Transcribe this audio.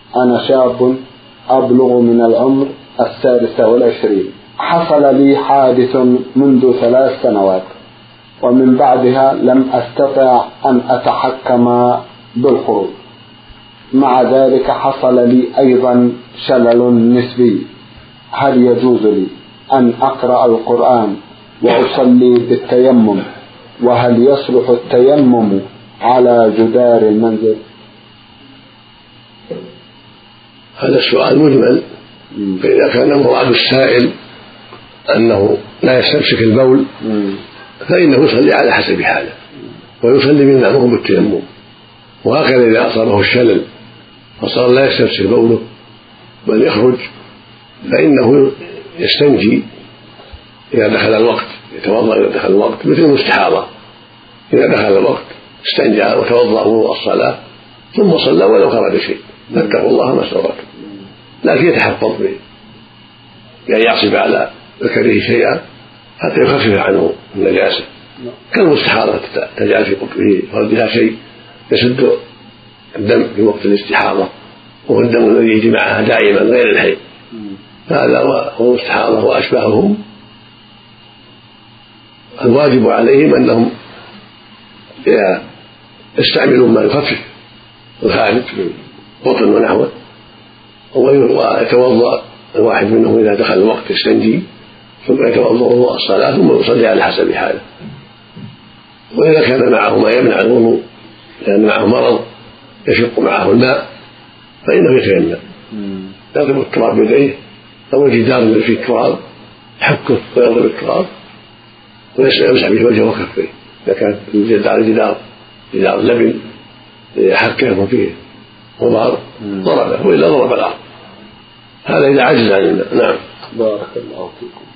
أنا شاب أبلغ من العمر 26، حصل لي حادث منذ 3 سنوات، ومن بعدها لم أستطع أن أتحكم بالخروج. مع ذلك حصل لي أيضا شلل نسبي. هل يجوز لي أن أقرأ القرآن وأصلي بالتيمم؟ وهل يصلح التيمم على جدار المنزل؟ هذا السؤال مجمل. فإذا كان مراد السائل أنه لا يستمسك البول فإنه يصلي على حسب حاله، ويصلي بالمأمور بالتيمم. وهكذا إذا أصابه الشلل فصار لا يستمسك بوله بل يخرج، فإنه يستنجي إذا دخل الوقت، يتوضأ إذا دخل الوقت، مثل المستحاضة إذا دخل الوقت استنجى وتوضأ وضوء الصلاة ثم صلى ولو خرج شيء. فاتقوا الله ما استطعتم، لكن يتحفظ بأن يعصب على ذكره شيئا حتى يخفف عنه النجاسة، كالمستحاضة تجعل في فرجها شيء يسد الدم في وقت الاستحاضة، وهو الدم الذي يجي معها دائما غير الحيض. هذا هو المستحاضة وأشباههم. الواجب عليهم أنهم يستعملوا ما يخفف الخارج من بطن ونحوه، ويتوضأ الواحد منهم إذا دخل الوقت يستنجي ثم يتوضأ وضوء الصلاة ثم يصلي على حسب حاله. وإذا كان معه ما يمنع الوضوء لأن معه مرض يشق معه الماء فإنه يتيمم، يضرب التراب بيديه أو الجدار الذي فيه التراب يحكه ويضرب التراب ويمسح به وجهه وكفيه. إذا كان جدار لبن يحكه فيه غبار ضربه وإلا ضرب الأرض. هذا إذا عجز عن الماء. نعم. بارك الله فيكم.